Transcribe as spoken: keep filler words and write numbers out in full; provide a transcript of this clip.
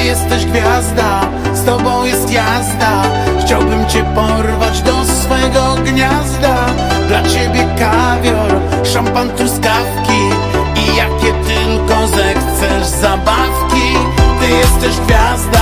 jesteś gwiazda, z tobą jest jazda. Chciałbym cię porwać do swego gniazda. Dla ciebie kawior, szampan, truskawki i jakie tylko zechcesz zabawki. Ty jesteś gwiazda,